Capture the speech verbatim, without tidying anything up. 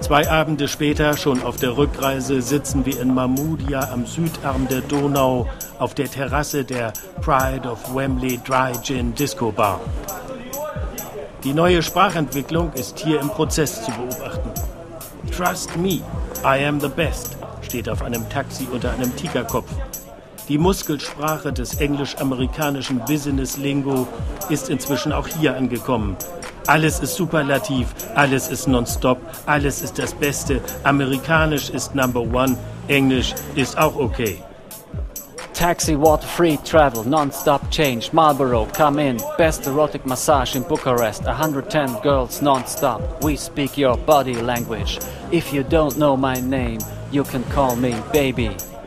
Zwei Abende später, schon auf der Rückreise, sitzen wir in Mahmudia am Südarm der Donau auf der Terrasse der Pride of Wembley Dry Gin Disco Bar. Die neue Sprachentwicklung ist hier im Prozess zu beobachten. Trust me, I am the best, steht auf einem Taxi unter einem Tigerkopf. Die Muskelsprache des englisch-amerikanischen Business-Lingo ist inzwischen auch hier angekommen. Alles ist Superlativ, alles ist nonstop, alles ist das Beste. Amerikanisch ist Number One, Englisch ist auch okay. Taxi, water, free travel, non-stop change, Marlboro, come in, best erotic massage in Bucharest, one hundred ten girls non-stop, we speak your body language. If you don't know my name, you can call me baby.